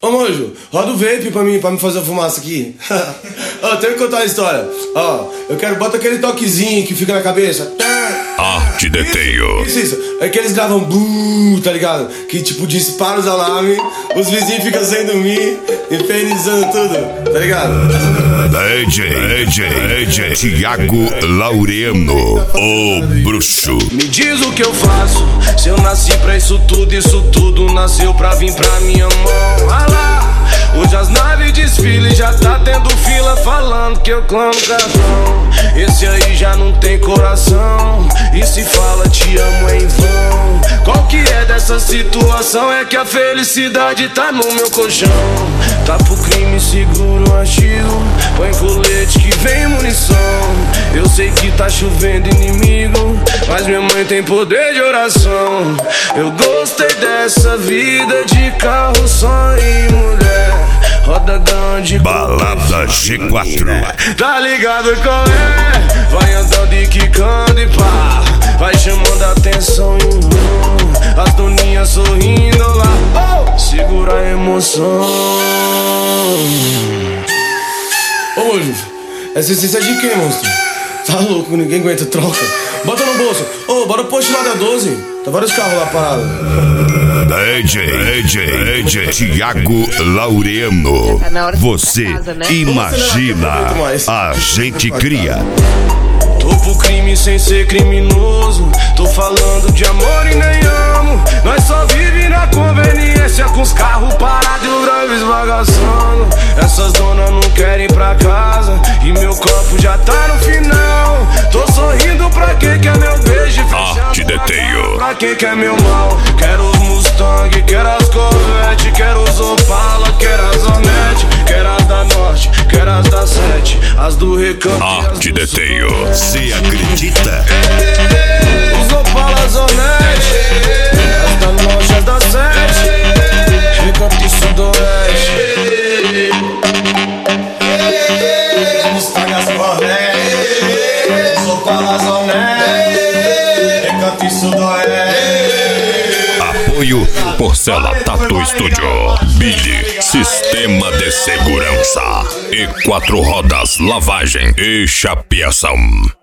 Ô Mojo, roda o vape pra me fazer a fumaça aqui. Ó, tenho que contar uma história. Ó, eu quero, bota aquele toquezinho que fica na cabeça. Arte Deteio. Isso. É que eles gravam blu, tá ligado? Que tipo dispara os alarmes, os vizinhos ficam sem dormir, infernizando tudo, tá ligado? DJ Thiago Laureano, o bruxo. Me diz o que eu faço, se eu nasci pra isso tudo nasceu pra vir pra minha mão. Ah lá, hoje as naves desfilam, já tá tendo fila falando que eu clamo cartão. Esse aí já não tem coração, e se fala te amo é em vão. Qual que é dessa situação? É que a felicidade tá no meu colchão. Tá pro crime, seguro um artigo, põe colete que vem munição. Eu sei que tá chovendo inimigo, mas minha mãe tem poder de oração. Eu gostei dessa vida de carro, sonho e mulher, roda grande, Balada G4. tá ligado qual é? Vai andando e quicando e pá, vai chamando a atenção e as doninhas sorrindo lá, oh, segura a emoção. Ô Mojo, essa essência é de quem, monstro? Tá louco, ninguém aguenta, troca. Bota no bolso. Ô, bora post lá da 12. Tá vários carros lá parados. DJ Thiago Laureano. Você imagina, a gente cria. Tô pro crime sem ser criminoso, tô falando de amor e nem amo. Nós só vive na conveniência, com os carros parados e o drive esbagaçando. Essas donas não querem ir pra casa, e meu copo já tá no final. Tô sorrindo pra quem quer meu beijo, Arte Deteio. pra quem quer meu mal. Quero os Mustang, quero as Corvette, quero os Opala, quero as Hornet, quero as da Norte, quero as da 7, as do Recanto. Arte Deteio. Você acredita? Os Opala, as Hornet, as da Norte, as da 7, Recanto e Sudoeste. Os Mustang, as Corvette, os Opala, as Hornet, Recanto e Sudoeste. Apoio Porcela Tattoo Studio, Billy, Sistema de Segurança e 4 Rodas Lavagem e Chapeação.